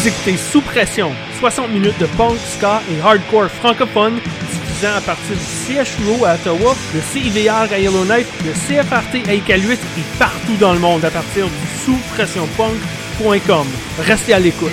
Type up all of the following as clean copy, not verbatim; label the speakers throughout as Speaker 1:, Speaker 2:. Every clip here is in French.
Speaker 1: Vous écoutez Sous Pression, 60 minutes de punk, ska et hardcore francophone, diffusant à partir du CHUO à Ottawa, le CIVR à Yellowknife, le CFRT à Iqaluit et partout dans le monde à partir du souspressionpunk.com. Restez à l'écoute.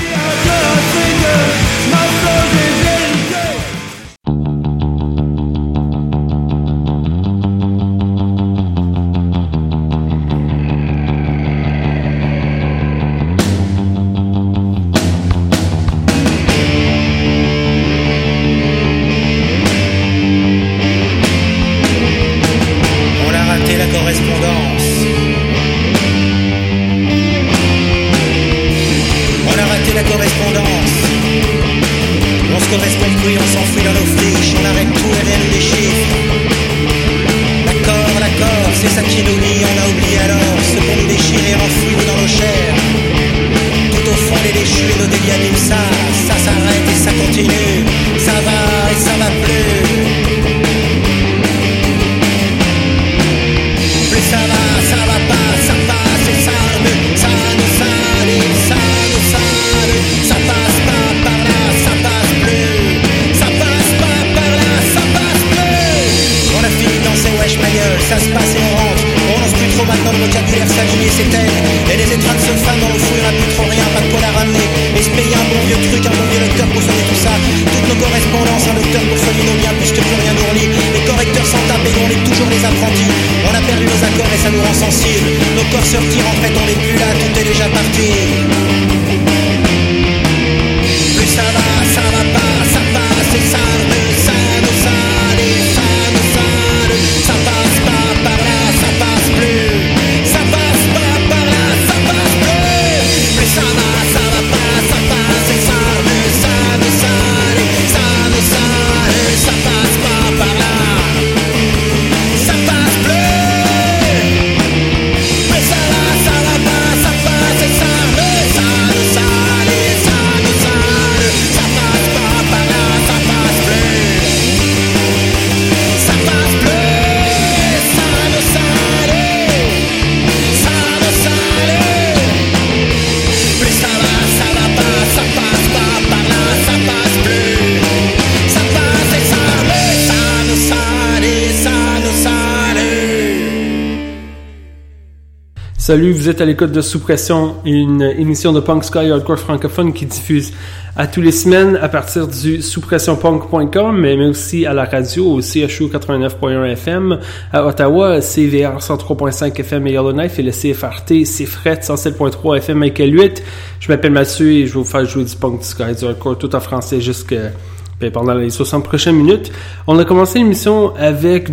Speaker 1: Salut, vous êtes à l'écoute de Sous Pression, une émission de punk ska et hardcore francophone qui diffuse à tous les semaines à partir du souspressionpunk.com, mais aussi à la radio au CHU 89.1 FM, à Ottawa, CVR 103.5 FM à Yellowknife et le CFRT CFRET 107.3 FM à Iqaluit. Je m'appelle Mathieu et je vais vous faire jouer du punk, du ska et du hardcore tout en français pendant les 60 prochaines minutes. On a commencé l'émission avec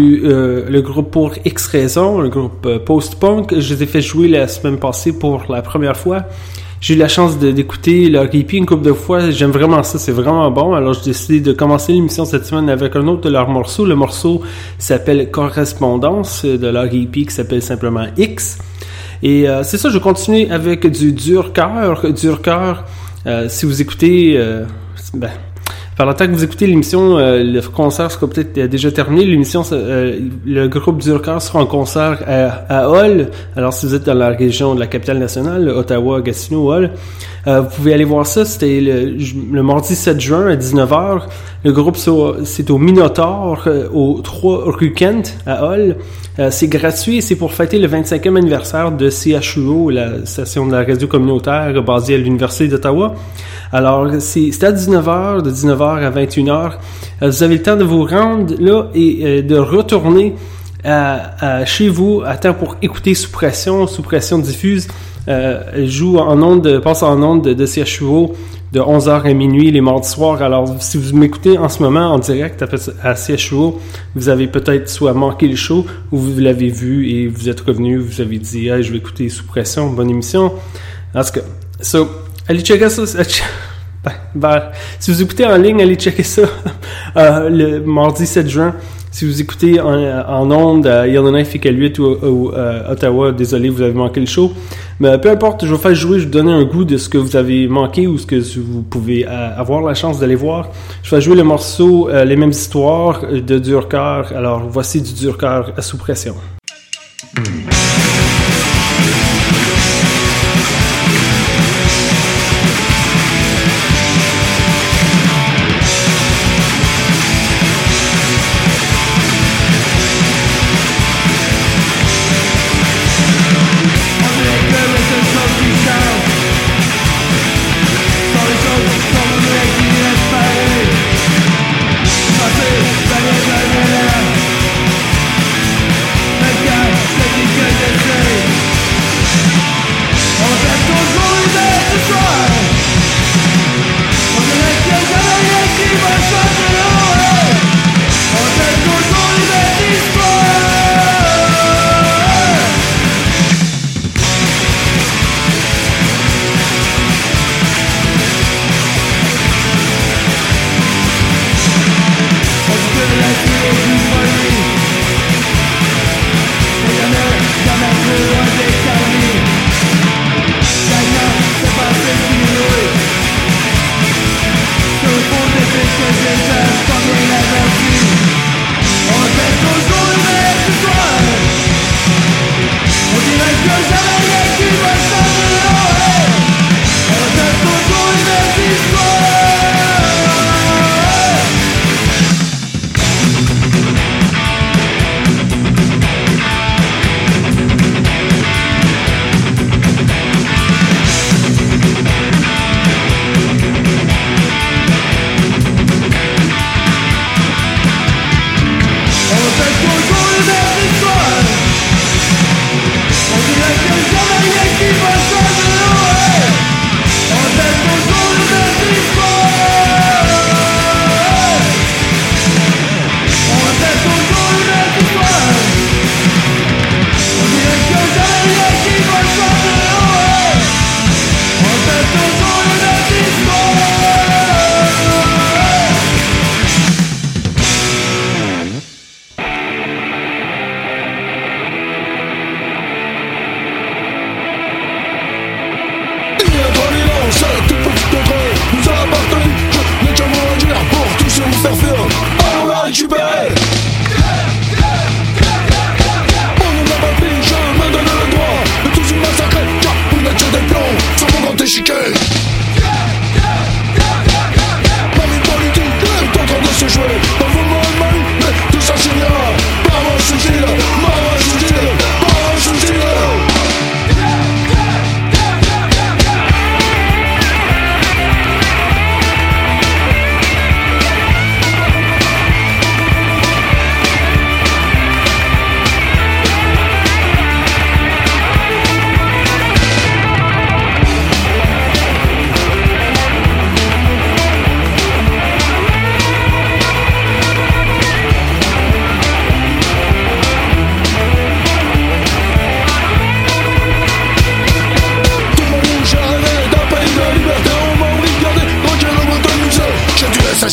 Speaker 1: le groupe Pour X Raisons, un groupe post-punk. Je les ai fait jouer la semaine passée pour la première fois. J'ai eu la chance d'écouter leur EP une couple de fois. J'aime vraiment ça, c'est vraiment bon. Alors j'ai décidé de commencer l'émission cette semaine avec un autre de leurs morceaux. Le morceau s'appelle Correspondance, de leur EP qui s'appelle simplement X. Et c'est ça, je continue avec du Dur Cœur. Dur Cœur, si vous écoutez... Par le temps que vous écoutez l'émission, le concert sera peut-être déjà terminé. L'émission, le groupe Dur Cœur sera en concert à Hull. Alors, si vous êtes dans la région de la capitale nationale, Ottawa, Gatineau, Hull, vous pouvez aller voir ça. C'était le mardi 7 juin à 19h. Le groupe, c'est au Minotaur, au 3 rue Kent, à Hull. C'est gratuit et c'est pour fêter le 25e anniversaire de CHUO, la station de la radio communautaire basée à l'Université d'Ottawa. Alors, c'est à 19h, de 19h à 21h. Vous avez le temps de vous rendre là et de retourner chez vous à temps pour écouter Sous Pression. Sous Pression diffuse, passe en ondes de CHUO de 11h à minuit les mardis soirs. Alors, si vous m'écoutez en ce moment en direct à CHUO, vous avez peut-être soit manqué le show ou vous l'avez vu et vous êtes revenu, vous avez dit hey, « je vais écouter Sous Pression, bonne émission ». En tout cas, allez checker ça. Si vous écoutez en ligne, allez checker ça le mardi 7 juin. Si vous écoutez en ondes à Yellowknife, Iqaluit ou Ottawa, désolé, vous avez manqué le show. Mais peu importe, je vais faire jouer, je vais vous donner un goût de ce que vous avez manqué ou ce que vous pouvez avoir la chance d'aller voir. Je vais jouer le morceau Les mêmes histoires de Dur Cœur. Alors, voici du Dur Cœur à Sous Pression.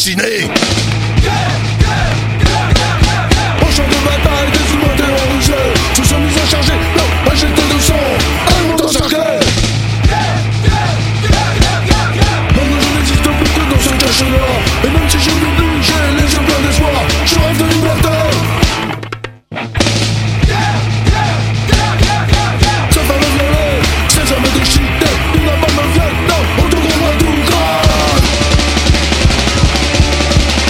Speaker 2: assassiner.
Speaker 3: Au champ de bataille, des humains terrorisés se sont mis à charger, non, à jeter le sang, à nous encercler. Maintenant je n'existe plus que dans ce cachet-là. Et même si je m'oublie, j'ai les yeux pleins d'espoir. Je rêve de liberté. Ça va me violer, ces hommes déchiquetés. Une balle me vient, non, autour de moi tout grave.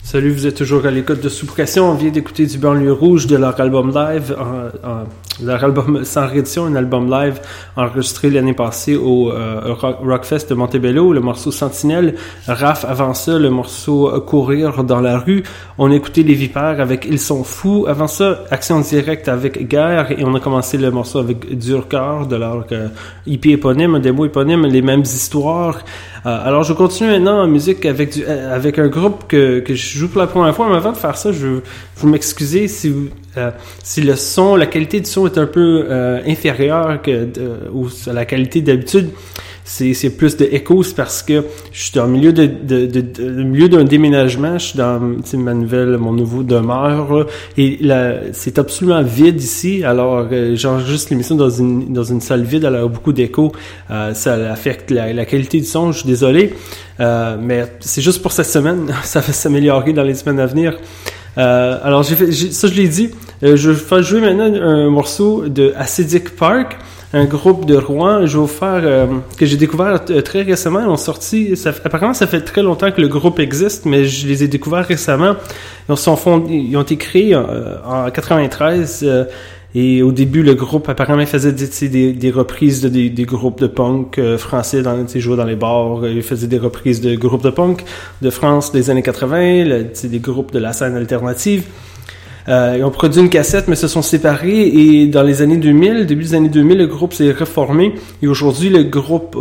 Speaker 1: Salut, vous êtes toujours à l'écoute de Sous Pression. On vient d'écouter du Banlieue Rouge de leur album live, leur album sans réédition, un album live enregistré l'année passée au Rockfest de Montebello, le morceau Sentinelle. Raph, avant ça, le morceau Courir dans la rue. On a écouté Les Vipères avec Ils sont fous. Avant ça, Action directe avec Guerre. Et on a commencé le morceau avec Dur Cœur de leur EP éponyme, un démo éponyme, Les mêmes histoires. Alors, je continue maintenant en musique avec un groupe que je joue pour la première fois. Mais avant de faire ça, je veux m'excuser si le son, la qualité du son est un peu inférieure ou à la qualité d'habitude. C'est plus de écho, c'est parce que je suis dans le milieu d'un déménagement, je suis dans mon nouveau demeure, et c'est absolument vide ici, alors j'enregistre l'émission dans une salle vide, elle a beaucoup d'écho, ça affecte la qualité du son, je suis désolé, mais c'est juste pour cette semaine, ça va s'améliorer dans les semaines à venir. Alors ça je l'ai dit, je vais faire jouer maintenant un morceau de Acidic Park, un groupe de Rouen. Je vais vous faire que j'ai découvert très récemment. Ils ont sorti. Apparemment, ça fait très longtemps que le groupe existe, mais je les ai découverts récemment. Ils ont été créés en 93. Et au début, le groupe apparemment faisait des reprises des groupes de punk français jouaient dans les bars. Ils faisaient des reprises de groupes de punk de France des années 80, des groupes de la scène alternative. Ils ont produit une cassette, mais se sont séparés, et dans les années 2000, début des années 2000, le groupe s'est reformé, et aujourd'hui, le groupe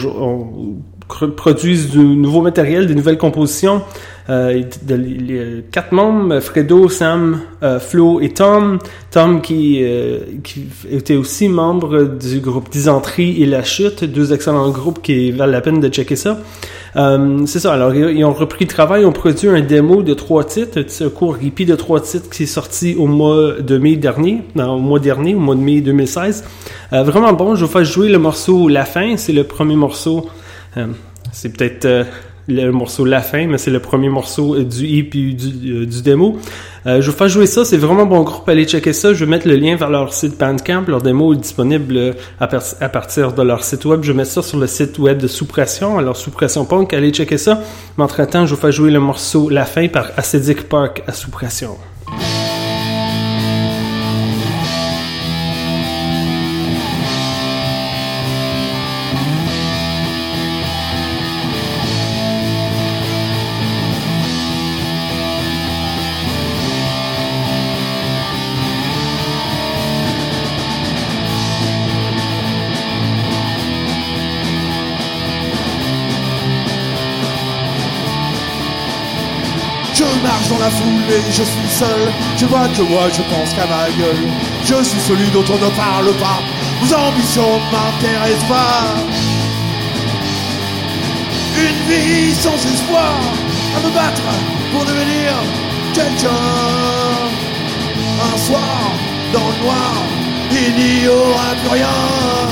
Speaker 1: produit du nouveau matériel, des nouvelles compositions. Les 4 membres, Fredo, Sam, Flo et Tom. Tom qui était aussi membre du groupe Dysenterie et La Chute, 2 excellents groupes qui valent la peine de checker ça. C'est ça, alors ils ont repris le travail, ils ont produit un démo de 3 titres, un court hippie de 3 titres qui est sorti au mois de mai au mois de mai 2016. Vraiment bon, je vais vous faire jouer le morceau La Fin, c'est le premier morceau, c'est peut-être le morceau La Fin, mais c'est le premier morceau du EP du démo. Je vais vous faire jouer ça, c'est vraiment bon groupe, allez checker ça. Je vais mettre le lien vers leur site Bandcamp, leur démo est disponible à partir de leur site web. Je vais mettre ça sur le site web de Sous Pression, alors Sous Pression Punk, allez checker ça. Mais entre-temps, je vais vous faire jouer le morceau La Fin par Acidic Park à Sous Pression.
Speaker 3: Je marche dans la foule et je suis seul. Je vois que moi je pense qu'à ma gueule. Je suis celui dont on ne parle pas. Vos ambitions ne m'intéressent pas. Une vie sans espoir, à me battre pour devenir quelqu'un. Un soir, dans le noir, il n'y aura plus rien.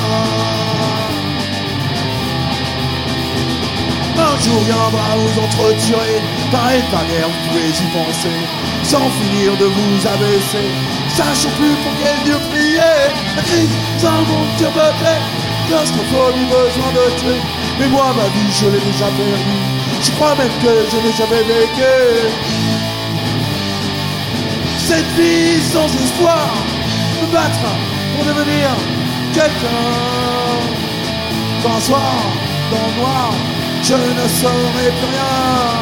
Speaker 3: Un jour viendra vous entretuer par une barrière, vous pouvez y penser, sans finir de vous abaisser, sachant plus pour quel Dieu prier. La crise, c'est un monde surpeuplé, claustrophobie, besoin de tuer. Mais moi, ma vie, je l'ai déjà perdue, je crois même que je n'ai jamais vécu. Cette vie sans espoir, me battre pour devenir quelqu'un. Un soir, dans le noir, je ne saurais plus rien.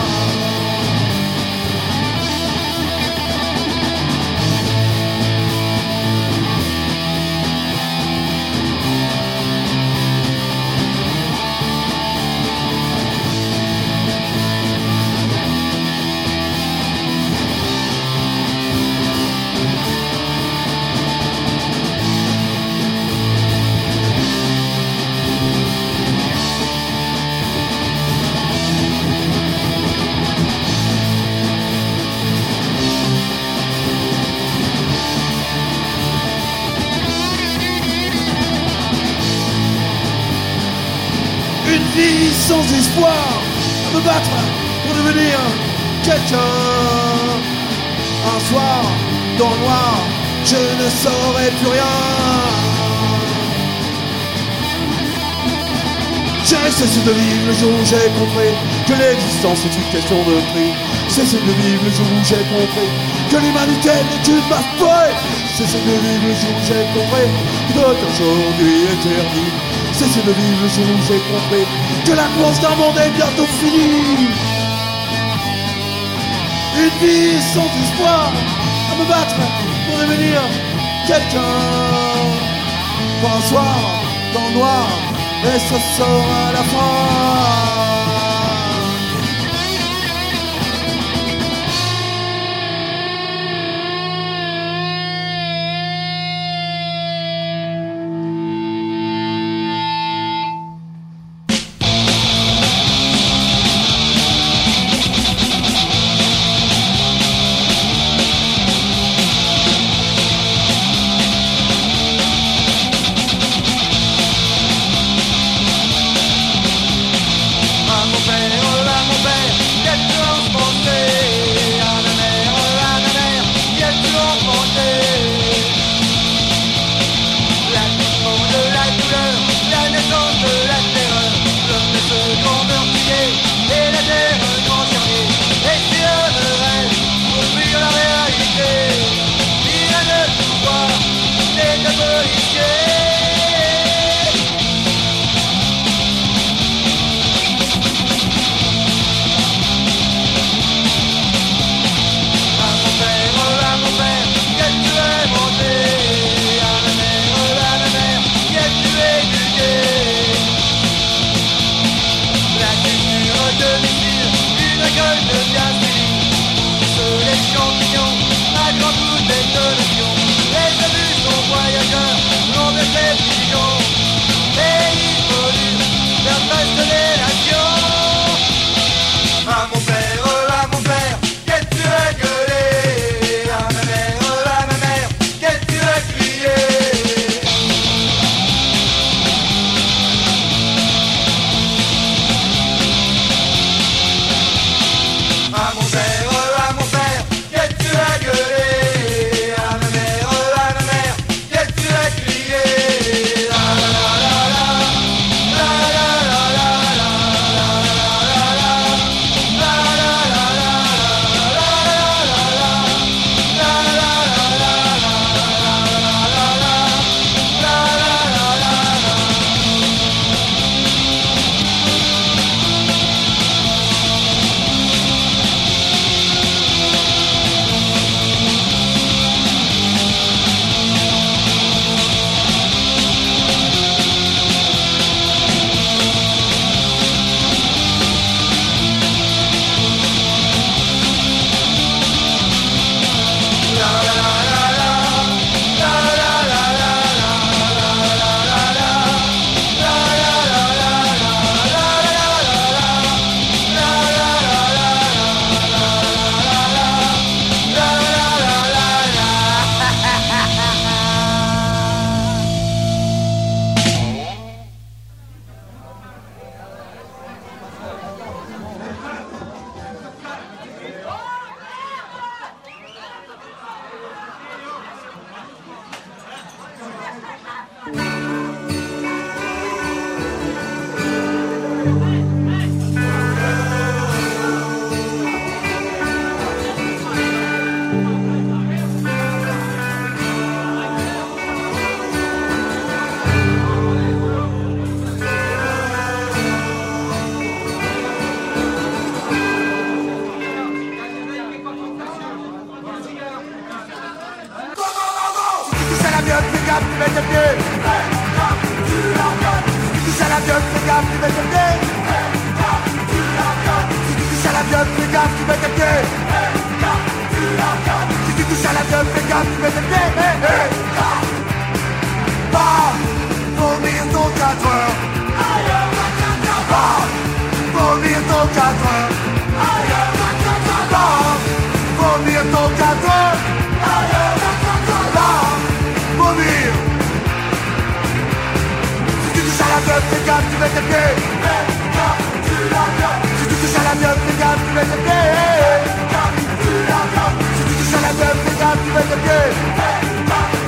Speaker 3: Une vie sans espoir, à me battre pour devenir quelqu'un. Un soir, dans le noir, je ne saurais plus rien. J'ai cessé de vivre le jour où j'ai compris que l'existence est une question de prix. Cessé de vivre le jour où j'ai compris que l'humanité n'est qu'une masse poète. Cessé de vivre le jour où j'ai compris que notre aujourd'hui est terni. Cessé de vivre le jour où j'ai compris que la course d'un monde est bientôt finie. Une vie sans espoir, à me battre pour devenir quelqu'un. Pour un soir dans le noir, et ça sort à la fin.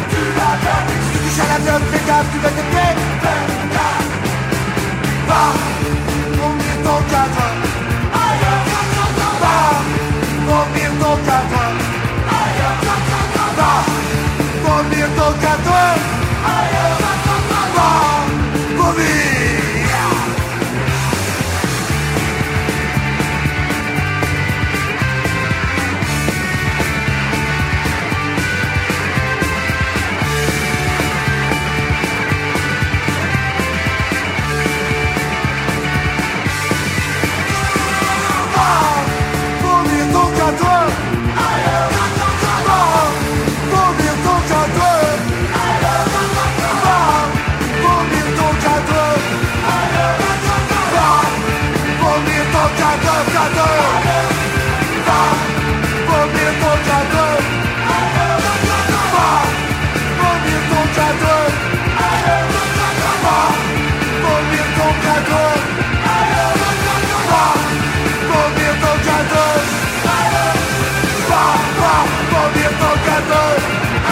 Speaker 3: Tu vas te gâteau.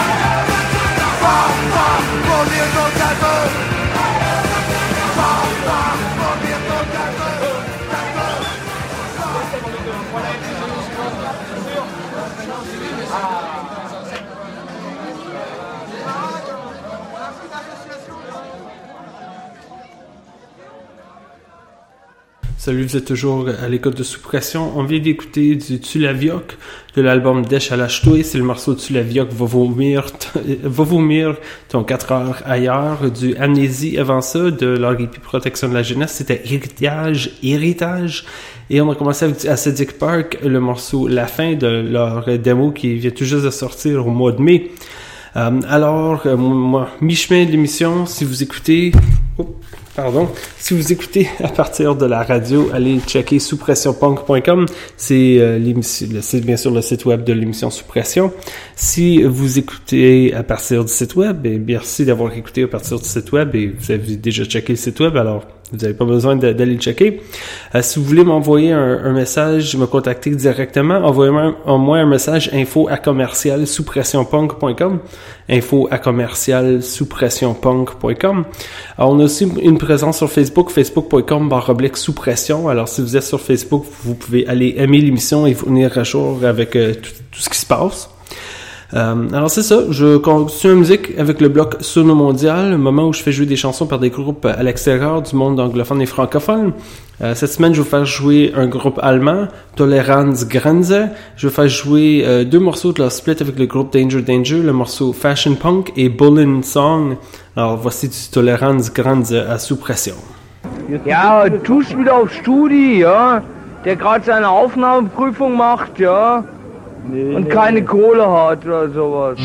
Speaker 3: Fournir ton gâteau. Fournir ton gâteau.
Speaker 1: Salut, vous êtes toujours à l'écoute de Sous Pression. On vient d'écouter du Tulaviok de l'album Dèche à l'Achtoué. C'est le morceau de Tulaviok Va vomir ton 4 heures ailleurs. Du Amnésie avant ça, de l'Argipi Protection de la Jeunesse. C'était Héritage. Et on a commencé avec du Acidic Park, le morceau La Fin de leur démo qui vient tout juste de sortir au mois de mai. Moi, mi-chemin de l'émission, si vous écoutez à partir de la radio, allez checker souspressionpunk.com. C'est bien sûr le site web de l'émission Sous Pression. Si vous écoutez à partir du site web, merci d'avoir écouté à partir du site web et vous avez déjà checké le site web, alors vous n'avez pas besoin d'aller le checker. Si vous voulez m'envoyer un message, me contacter directement, envoyez-moi un message info@souspressionpunk.com info@souspressionpunk.com. Alors, on a aussi une présence sur Facebook, facebook.com/souspression. Alors, si vous êtes sur Facebook, vous pouvez aller aimer l'émission et venir à jour avec tout ce qui se passe. Alors c'est ça, je continue la musique avec le bloc Sono Mondial, le moment où je fais jouer des chansons par des groupes à l'extérieur du monde anglophone et francophone. Cette semaine, je vais faire jouer un groupe allemand, Toleranzgrenze. Je vais faire jouer 2 morceaux de leur split avec le groupe Danger, le morceau Fashion Punk et Bullen Song. Alors voici du Toleranzgrenze à Sous Pression.
Speaker 2: Ja, tust wieder auf Studi, ja, der gerade seine Aufnahmeprüfung macht, ja. Nee, und keine Kohle hat oder sowas.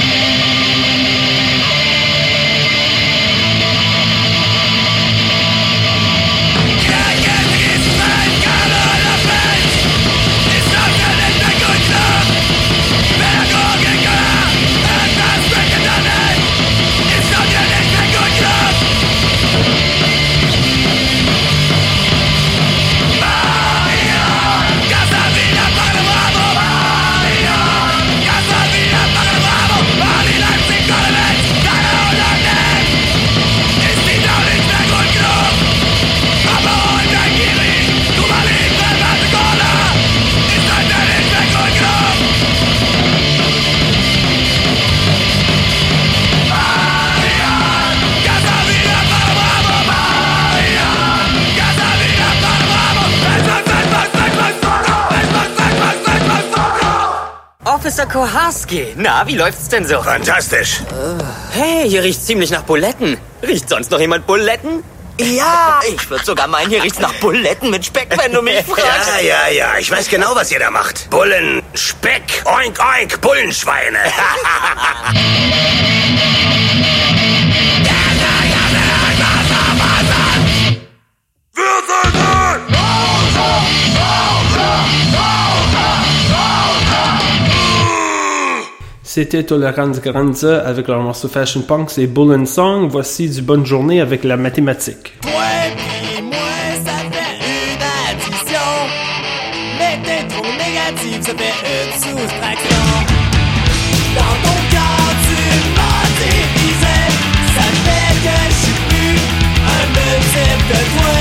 Speaker 4: Officer Koharski, na, wie läuft's denn so?
Speaker 5: Fantastisch.
Speaker 4: Hey, hier riecht's ziemlich nach Buletten. Riecht sonst noch jemand Buletten?
Speaker 5: Ja.
Speaker 4: Ich würde sogar meinen, hier riecht's nach Buletten mit Speck, wenn du mich fragst.
Speaker 5: Ja. Ich weiß genau, was ihr da macht. Bullen, Speck, oink, oink, Bullenschweine.
Speaker 1: C'était Toleranzgrenze avec leur morceau Fashion Punk, c'est Bullen Song. Voici du Bonne Journée avec la mathématique.
Speaker 6: Ouais, puis moi, ça fait une addition. Mais t'es trop négatif, ça fait une soustraction. Dans ton cœur, tu m'as divisé. Ça fait que je suis plus un multiple de toi.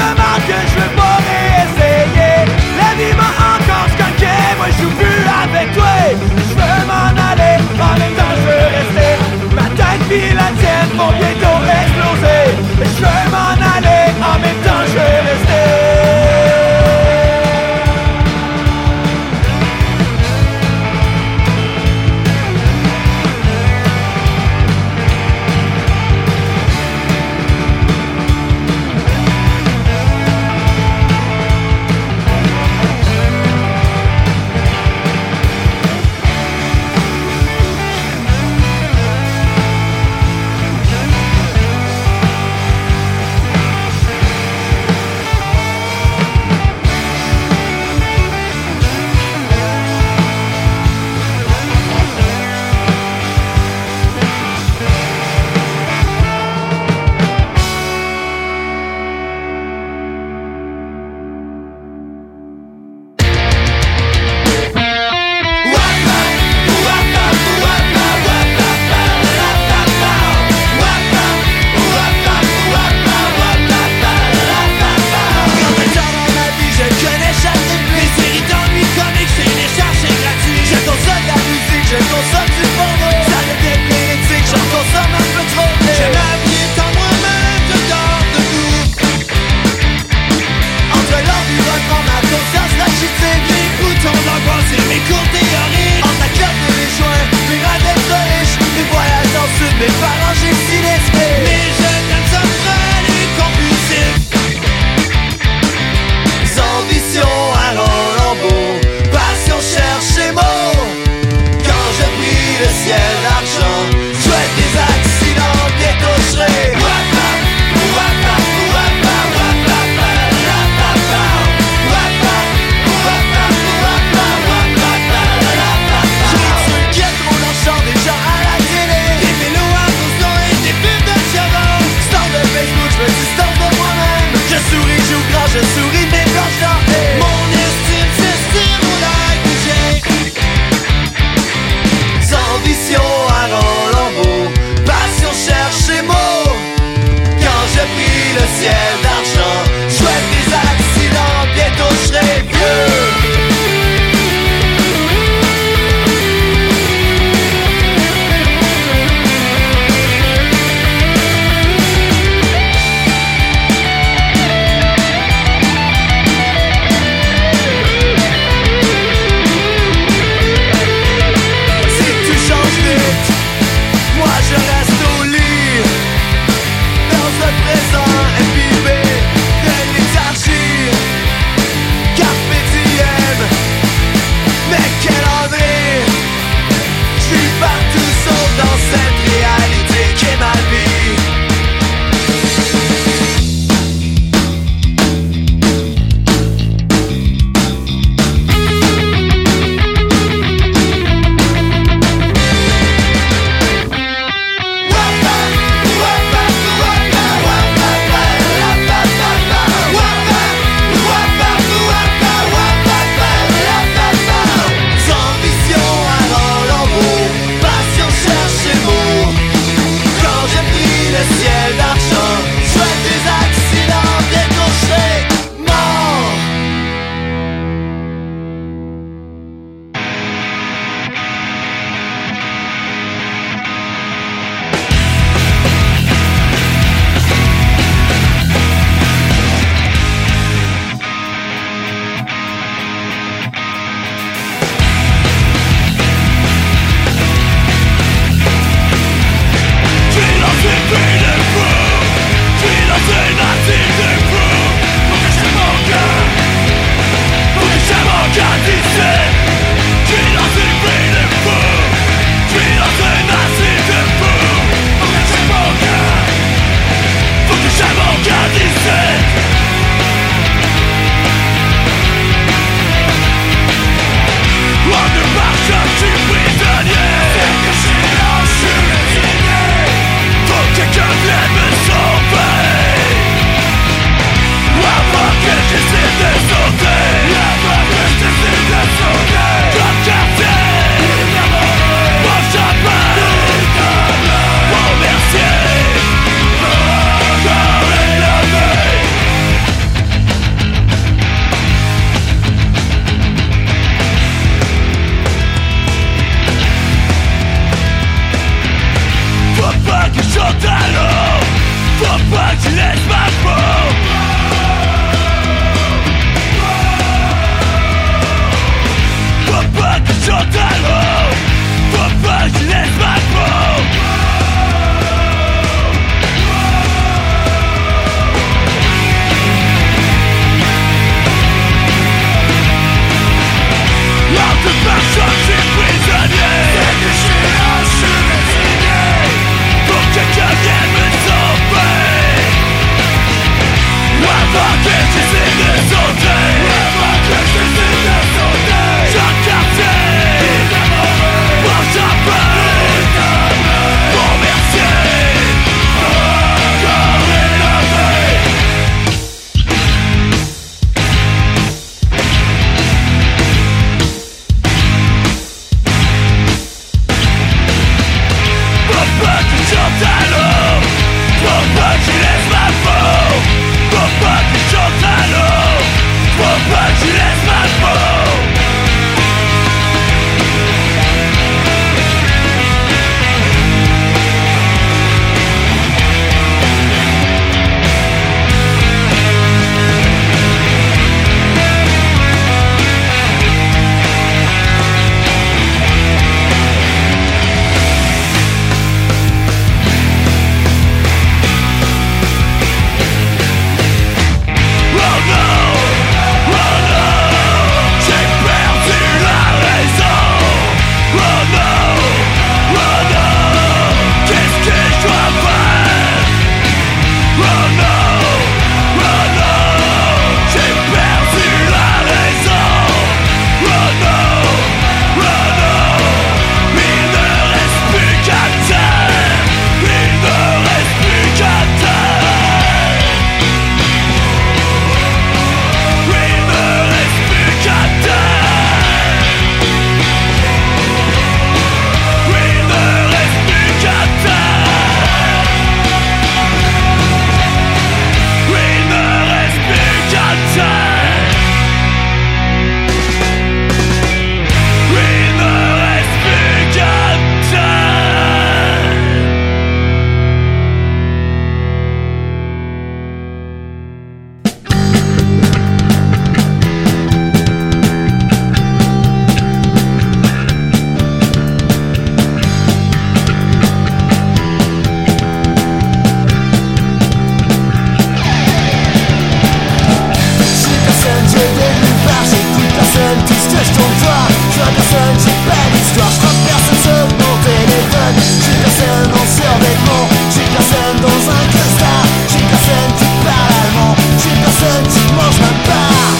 Speaker 6: marque que je veux pas réessayer. La vie m'a encore skunké, moi je joue plus avec toi. Je veux m'en aller, en même temps je veux rester. Ma tête pis la tienne vont bientôt exploser. Je veux m'en aller, en même temps je veux rester. personne, j'ai pas d'histoire. Je frappe personne sur mon téléphone. J'ai personne en survêtement. J'ai personne dans un costard. J'ai personne qui parle allemand. J'ai personne qui mange ma part.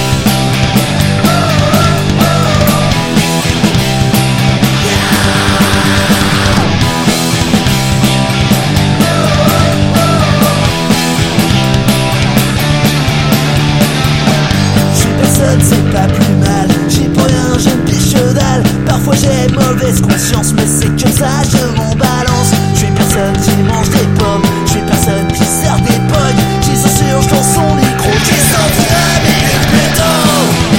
Speaker 6: C'est pas plus mal, j'y peux rien, je ne piche dalle. Parfois j'ai mauvaise conscience, mais c'est que ça, je m'en balance. Je suis personne qui mange des pommes, je suis personne qui sert des pognes, qui s'insurge dans son micro, qui sent la minute plus tôt.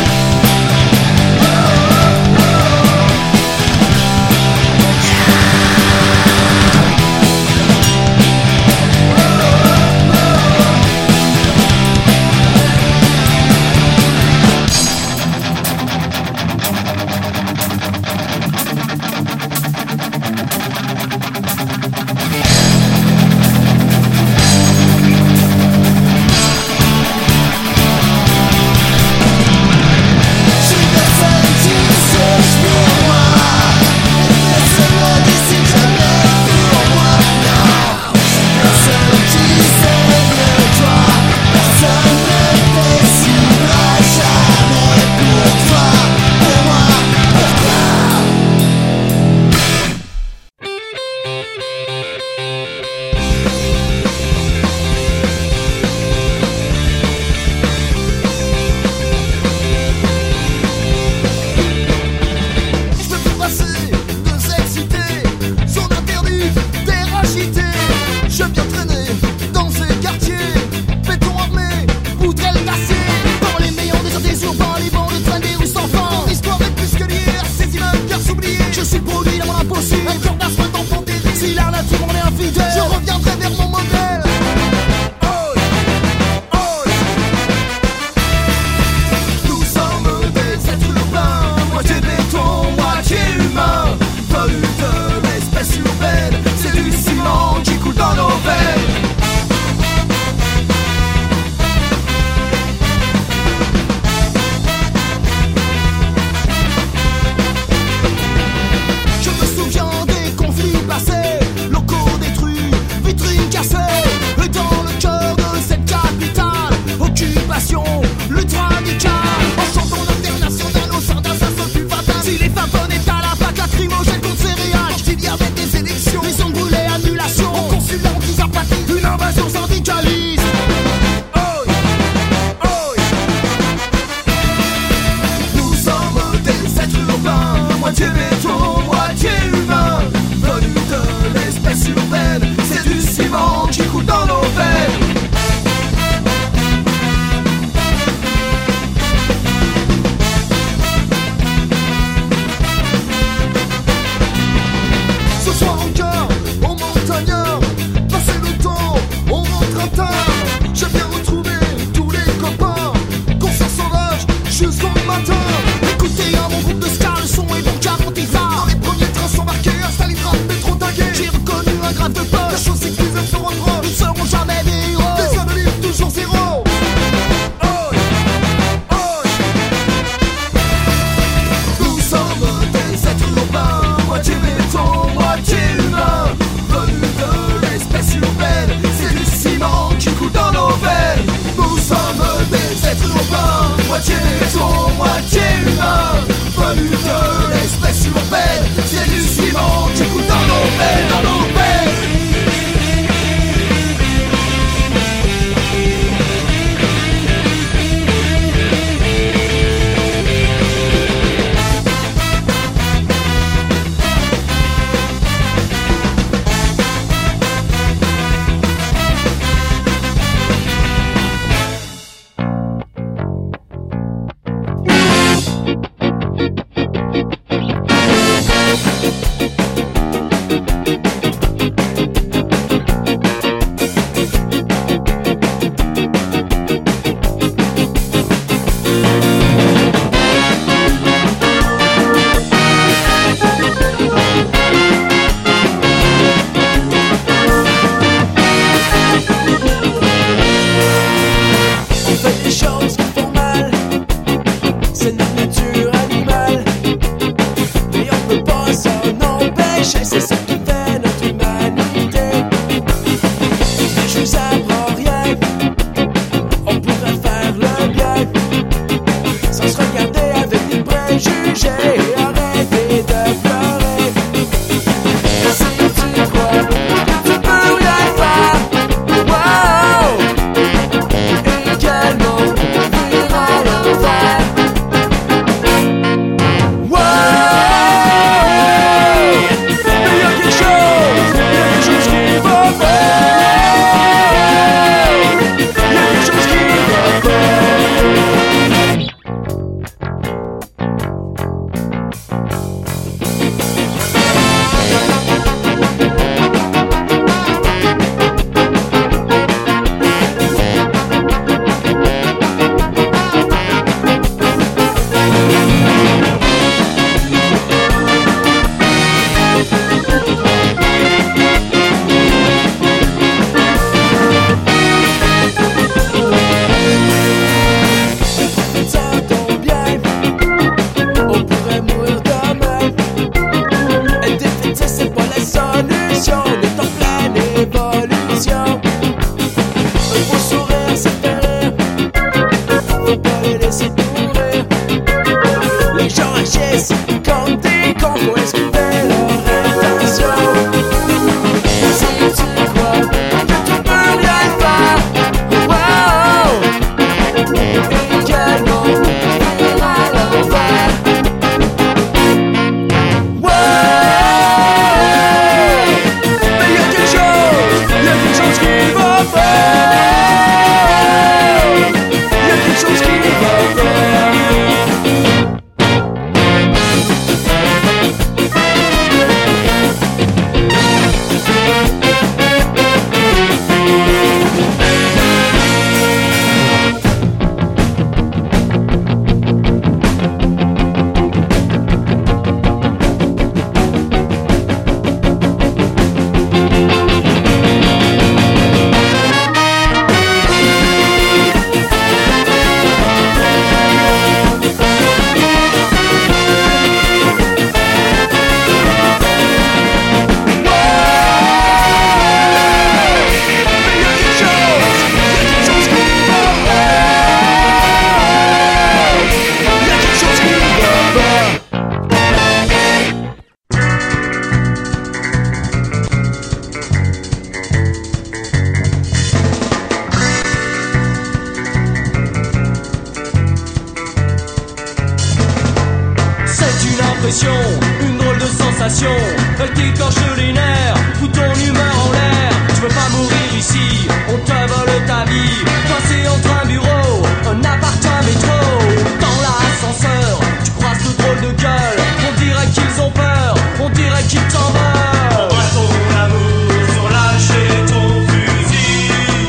Speaker 6: pression, une drôle de sensation, elle t'écorche les nerfs, fout ton humeur en l'air. Tu veux pas mourir ici, on te vole ta vie, coincé entre un bureau, un appart, un métro. Dans l'ascenseur, tu croises de drôles de gueules, on dirait qu'ils ont peur, on dirait qu'ils t'en veulent.
Speaker 7: Envoie ton amour sans lâcher ton fusil.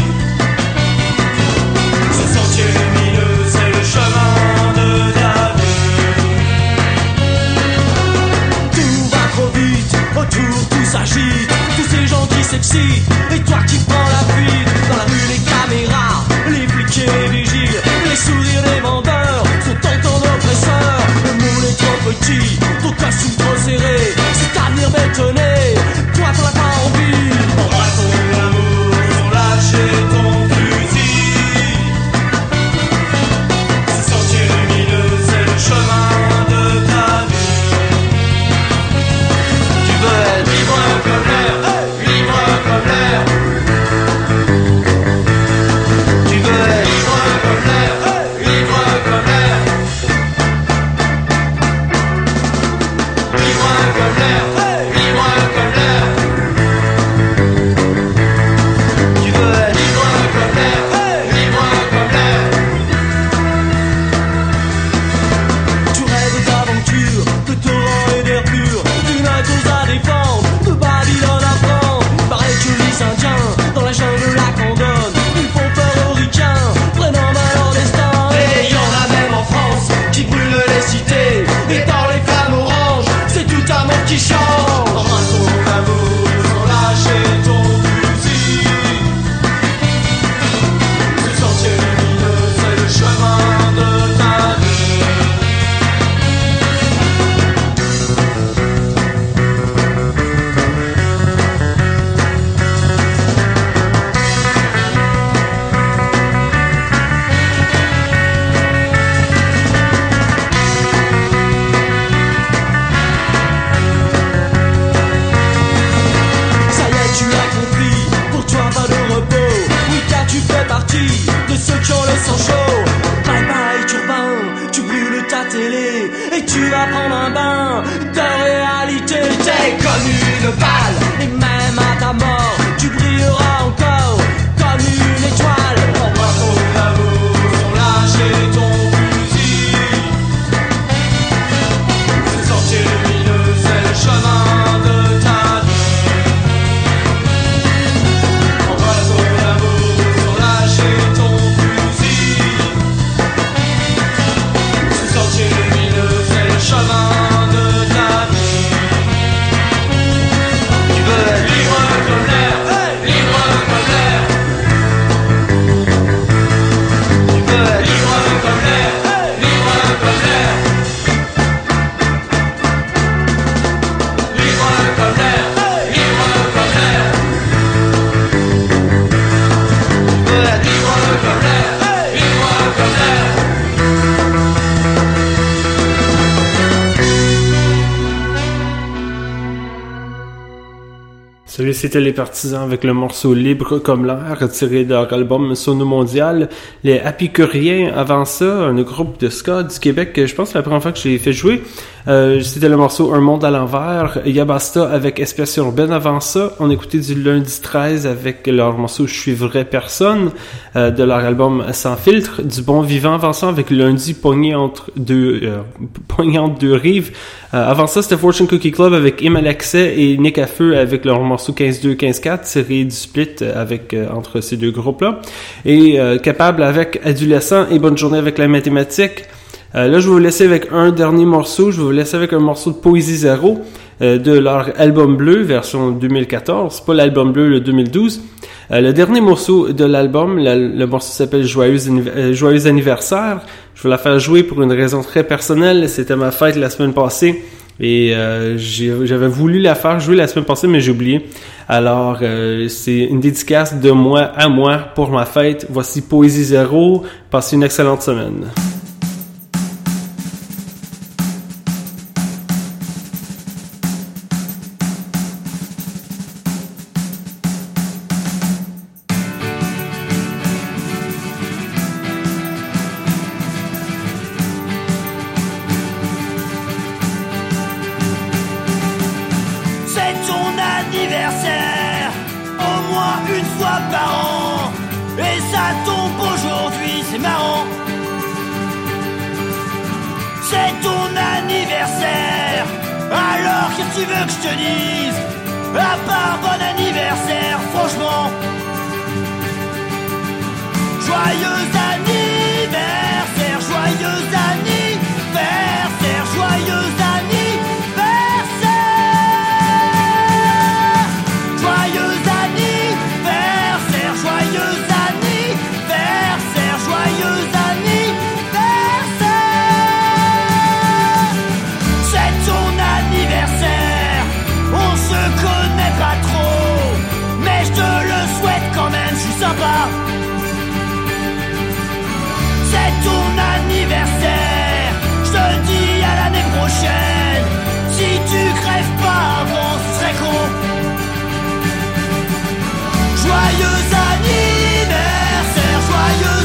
Speaker 7: Ce sentier lumineux, c'est le chemin de ta vie.
Speaker 6: Tout va trop vite, autour tout s'agite, tous ces gens qui s'excitent, et toi qui prends la fuite. Dans la rue les caméras, les flics et les vigiles, les sourires des vendeurs sont tentants d'oppresseurs. Le moule est trop petit, ton costume trop serré, cet avenir bétonné, toi t'en as pas envie.
Speaker 7: Envoie ton amour sans lâcher ton fusil. Ce sentier lumineux, c'est le chemin de ta vie. Tu veux être libre comme l'air, libre comme l'air. Tu veux être libre comme l'air, libre comme l'air. Libre comme l'air, libre comme l'air. Tu veux être libre comme l'air, libre comme l'air.
Speaker 6: Tu rêves d'aventure, de torrents et d'air pur, d'une cause à défendre, de Babylone à prendre. Il paraît que les Indiens, dans la jungle la condamnent, ils font peur aux ricains, prenant mal leur destin.
Speaker 7: Et y en a même en France qui brûlent les cités. Et dans les flammes oranges, c'est tout un monde qui change. Envoie ton amour sans lâcher ton fusil. Ce sentier lumineux, c'est le chemin de ta vie.
Speaker 6: Ça y est, tu as compris, pour toi pas de repos. Oui, car tu fais partie de ceux qui ont le sang chaud. Bye bye turbin, tu brûles ta télé et tu vas prendre un bain de réalité.
Speaker 7: T'es comme une balle.
Speaker 6: Et même à ta mort, tu brilleras encore comme une étoile.
Speaker 7: Envoie ton amour sans lâcher ton fusil. Ce sentier lumineux, c'est le chemin de ta vie. Envoie ton amour sans lâcher ton fusil. Ce sentier lumineux, c'est le chemin de ta vie. Tu veux être libre comme l'air, libre comme l'air. Tu veux être libre comme l'air, libre comme l'air. Libre comme l'air, libre comme l'air. Tu veux être libre comme l'air, libre comme l'air.
Speaker 1: Salut, c'était les Partisans avec le morceau Libre comme l'air, tiré de leur album Sono Mondial. Les Apicuriens, avant ça, un groupe de ska du Québec, je pense que c'est la première fois que je l'ai fait jouer. C'était le morceau Un monde à l'envers. Yabasta avec Espèce urbaine avant ça. On écoutait du Lundi 13 avec leur morceau Je suis vraie personne, de leur album Sans filtre. Du Bon Vivant avant ça avec Lundi pogné entre deux rives. Avant ça, c'était Fortune Cookie Club avec Im Alexais et Nick à Feu avec leur morceau 15-2, 15-4, tiré du split avec entre ces deux groupes-là. Et Capable avec Adolescent et Bonne journée avec la mathématique. Là, je vais vous laisser avec un dernier morceau. Je vais vous laisser avec un morceau de Poésie Zéro de leur album bleu, version 2014. Pas l'album bleu, le 2012. Le dernier morceau de l'album, le morceau s'appelle Joyeux anniversaire. Je vais la faire jouer pour une raison très personnelle. C'était ma fête la semaine passée. Et j'avais voulu la faire jouer la semaine passée, mais j'ai oublié. Alors, c'est une dédicace de moi à moi pour ma fête. Voici Poésie Zéro. Passez une excellente semaine.
Speaker 6: Alors qu'est-ce que tu veux que je te dise? À part bon anniversaire, franchement. Joyeux anniversaire, joyeux anniversaire, joyeux anniversaire. Joyeux anniversaire, joyeux anniversaire, joyeux anniversaire. C'est ton anniversaire, on se connaît pas trop, mais je te le souhaite quand même, je suis sympa. C'est ton anniversaire, je te dis à l'année prochaine. Si tu crèves pas avant, ce serait con. Joyeux anniversaire, joyeux